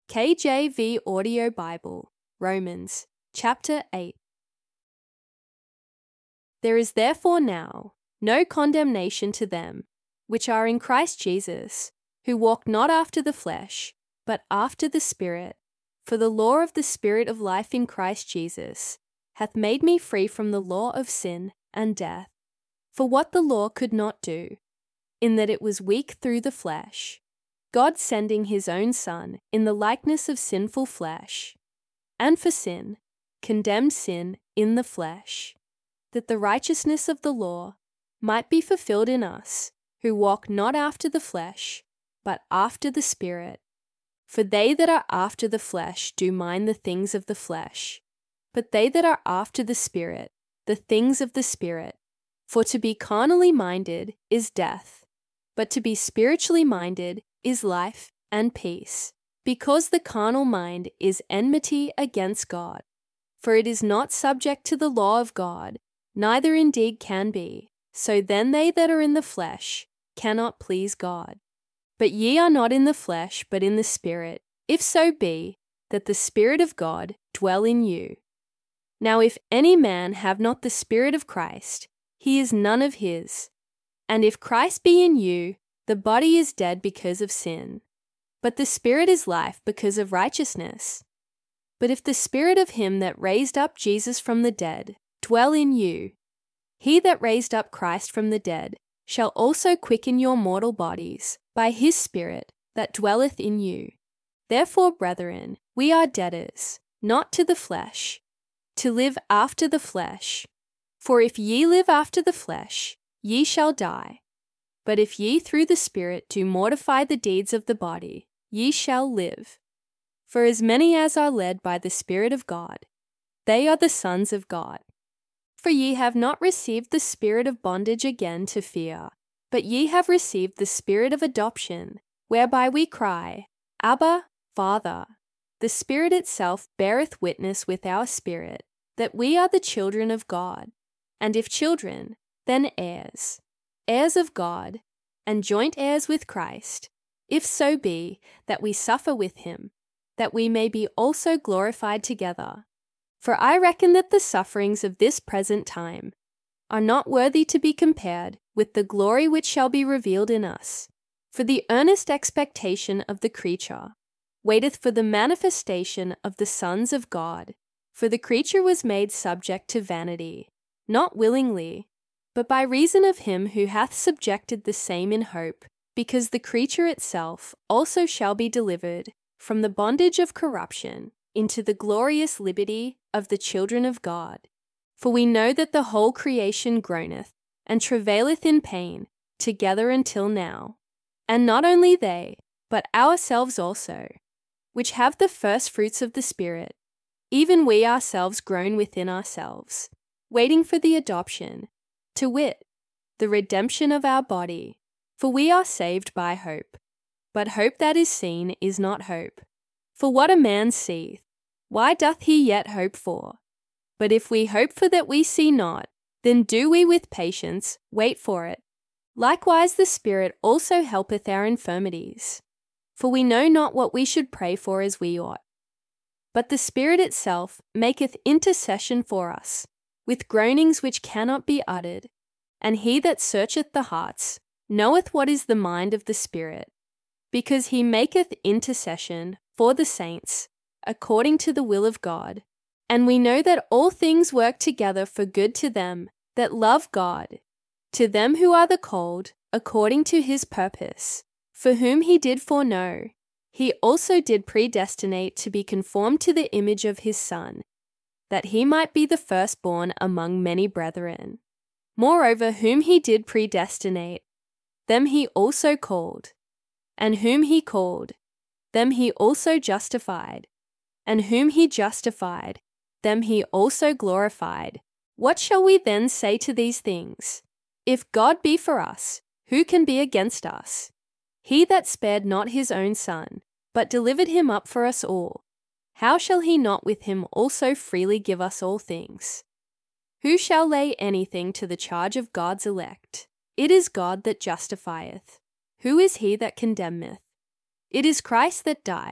KJV Audio Bible, Romans, chapter 8. There is therefore now no condemnation to them which are in Christ Jesus, who walk not after the flesh, but after the Spirit. For the law of the Spirit of life in Christ Jesus hath made me free from the law of sin and death. For what the law could not do, in that it was weak through the flesh, God sending his own Son in the likeness of sinful flesh, and for sin, condemned sin in the flesh, that the righteousness of the law might be fulfilled in us, who walk not after the flesh, but after the Spirit. For they that are after the flesh do mind the things of the flesh, but they that are after the Spirit, the things of the Spirit. For to be carnally minded is death, but to be spiritually minded is life and peace, because the carnal mind is enmity against God. For it is not subject to the law of God, neither indeed can be. So then they that are in the flesh cannot please God. But ye are not in the flesh, but in the Spirit, if so be that the Spirit of God dwell in you. Now if any man have not the Spirit of Christ, he is none of his. And if Christ be in you, the body is dead because of sin, but the Spirit is life because of righteousness. But if the Spirit of him that raised up Jesus from the dead dwell in you, he that raised up Christ from the dead shall also quicken your mortal bodies by his Spirit that dwelleth in you. Therefore, brethren, we are debtors, not to the flesh, to live after the flesh. For if ye live after the flesh, ye shall die. But if ye through the Spirit do mortify the deeds of the body, ye shall live. For as many as are led by the Spirit of God, they are the sons of God. For ye have not received the spirit of bondage again to fear, but ye have received the Spirit of adoption, whereby we cry, Abba, Father. The Spirit itself beareth witness with our spirit that we are the children of God, and if children, then heirs, heirs of God, and joint heirs with Christ, if so be that we suffer with him, that we may be also glorified together. For I reckon that the sufferings of this present time are not worthy to be compared with the glory which shall be revealed in us. For the earnest expectation of the creature waiteth for the manifestation of the sons of God. For the creature was made subject to vanity, not willingly, but by reason of him who hath subjected the same in hope, because the creature itself also shall be delivered from the bondage of corruption into the glorious liberty of the children of God. For we know that the whole creation groaneth and travaileth in pain together until now. And not only they, but ourselves also, which have the first fruits of the Spirit, even we ourselves groan within ourselves, waiting for the adoption, to wit, the redemption of our body. For we are saved by hope. But hope that is seen is not hope. For what a man seeth, why doth he yet hope for? But if we hope for that we see not, then do we with patience wait for it. Likewise the Spirit also helpeth our infirmities. For we know not what we should pray for as we ought. But the Spirit itself maketh intercession for us, with groanings which cannot be uttered. And he that searcheth the hearts knoweth what is the mind of the Spirit, because he maketh intercession for the saints according to the will of God. And we know that all things work together for good to them that love God, to them who are the called according to his purpose. For whom he did foreknow, he also did predestinate to be conformed to the image of his Son, that he might be the firstborn among many brethren. Moreover, whom he did predestinate, them he also called. And whom he called, them he also justified. And whom he justified, them he also glorified. What shall we then say to these things? If God be for us, who can be against us? He that spared not his own Son, but delivered him up for us all, how shall he not with him also freely give us all things? Who shall lay anything to the charge of God's elect? It is God that justifieth. Who is he that condemneth? It is Christ that died,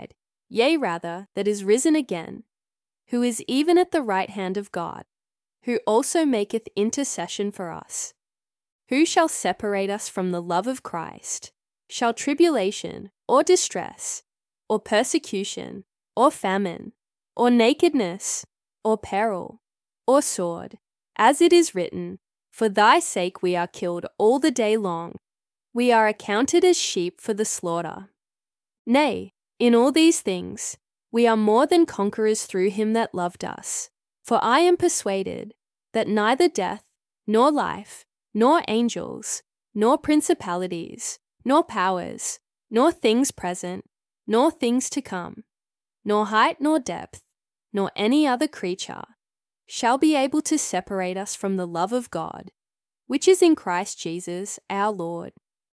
yea rather, that is risen again, who is even at the right hand of God, who also maketh intercession for us. Who shall separate us from the love of Christ? Shall tribulation, or distress, or persecution, or famine, or nakedness, or peril, or sword? As it is written, For thy sake we are killed all the day long. We are accounted as sheep for the slaughter. Nay, in all these things, we are more than conquerors through him that loved us. For I am persuaded that neither death, nor life, nor angels, nor principalities, nor powers, nor things present, nor things to come, nor height nor depth, nor any other creature, shall be able to separate us from the love of God, which is in Christ Jesus our Lord.